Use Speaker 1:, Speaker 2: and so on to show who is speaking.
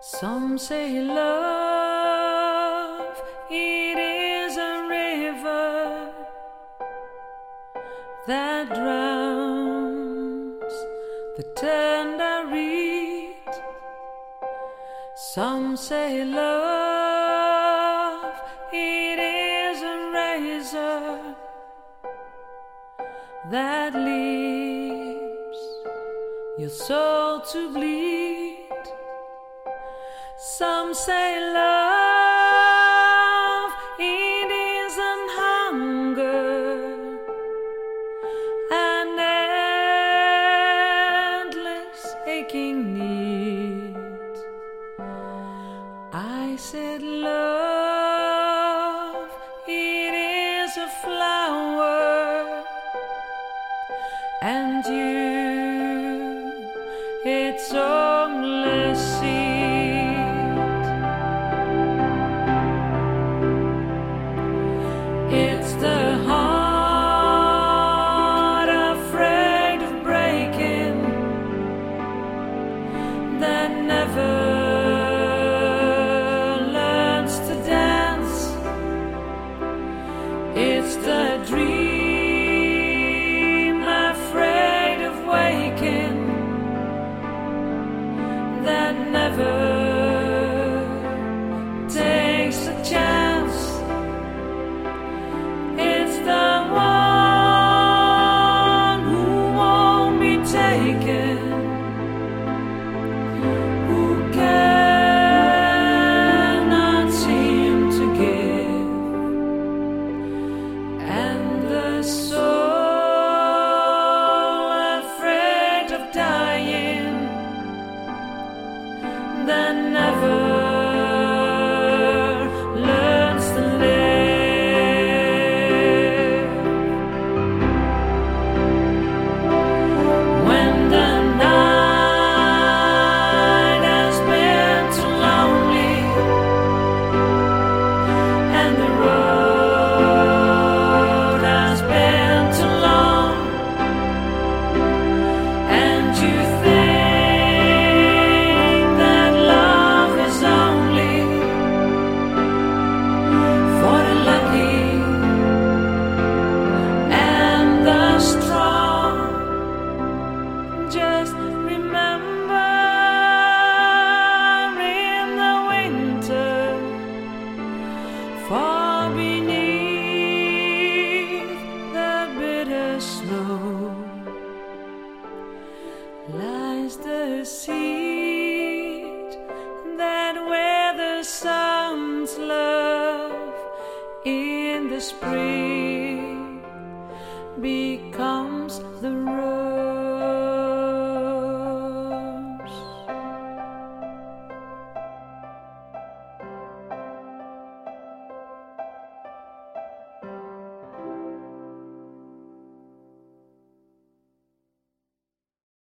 Speaker 1: Some say love, it is a river that drowns the tender reed. Some say love, it is a razor that leaves your soul to bleed. Some say love, it isn't hunger, an endless aching need. I said love, it is a flower, and you, it's only seed. It's the heart afraid of breaking that never learns to dance. It's the dream afraid of waking that never takes a chance. That never learns to live. When the night has been too lonely and the road has been too long, and you think just remember, in the winter, far beneath the bitter snow, lies the seed that where the sun's love in the spring becomes the rose.